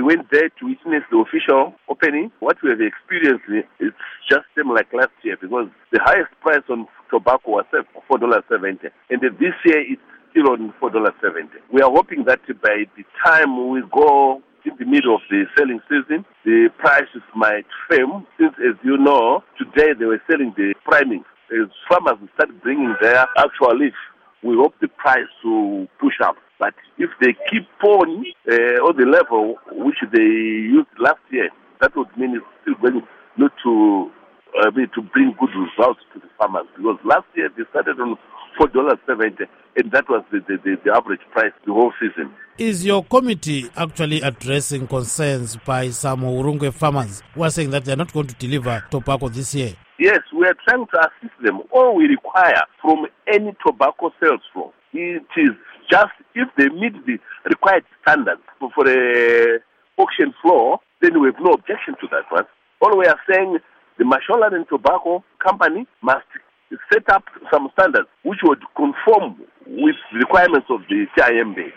went there to witness the official opening. What we have experienced is just same like last year, because the highest price on tobacco was $4.70, and this year it's still on $4.70. We are hoping that by the time we go in the middle of the selling season, the prices might firm, since, as you know, today they were selling the priming. As farmers start bringing their actual leaf, we hope the price will push up. But if they keep on the level which they used last year, that would mean it's still going not to bring good results to the farmers. Because last year they started on $4.70, and that was the average price the whole season. Is your committee actually addressing concerns by some Urungwe farmers who are saying that they're not going to deliver tobacco this year? Yes, we are trying to assist them. All we require from any tobacco sales floor, it is just if they meet the required standards for the auction floor, then we have no objection to that one. All we are saying, the Mashonaland Tobacco Company must set up some standards which would conform with the requirements of the TIMB.